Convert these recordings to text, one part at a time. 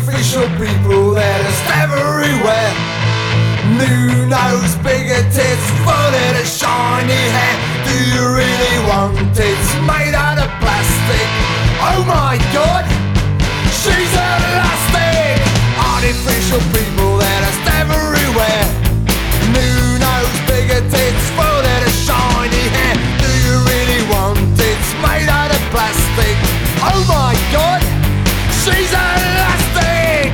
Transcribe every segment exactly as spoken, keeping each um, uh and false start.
artificial people, they're just everywhere. New nose, bigger tits, full of the shiny hair. Do you really want it? It's made out of plastic. Oh my god, she's elastic. Artificial people, they're just everywhere. New nose, bigger tits, full of the shiny hair. Do you really want it? It's made out of plastic. Oh my god, she's elastic.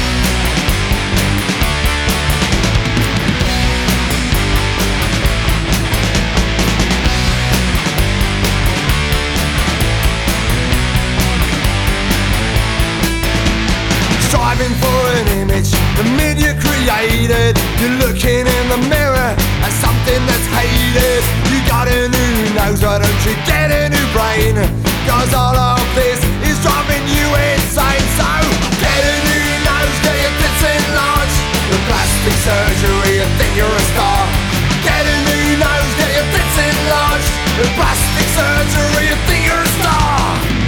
Striving for an image, the media created. You're looking in the mirror at something that's hated. You got a new nose, why don't you get a new brain? Cause all of this is driving you insane. So get a new nose, get your tits enlarged. The plastic surgery, you think you're a star. Get a new nose, get your tits enlarged. The plastic surgery, you think you're a star.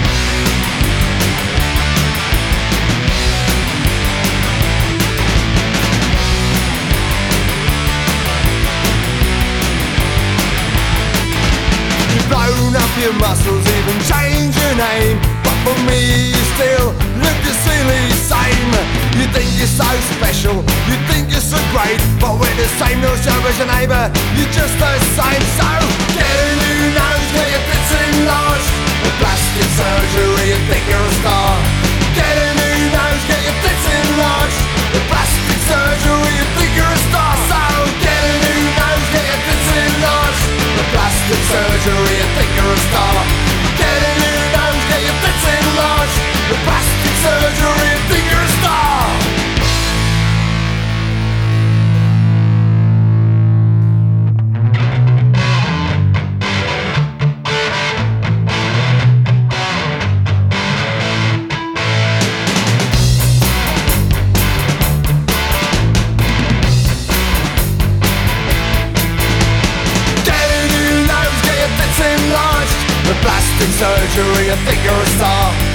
Blown up your muscles, even change your name. But for me you still look the silly same. You think you're so special, you think you're so great, but we're the same, no show as your neighbour, you're just the same. So get a new nose, get your tits enlarged. The plastic surgery, you think you're a star. Get a new nose, get your tits enlarged. The plastic surgery, you think you're a star. So get a new nose, get your tits enlarged. The plastic surgery, you think you're a star. Get a new nose, get your tits enlarged. The plastic surgery, you think you're a star. The plastic surgery, you think you're a star.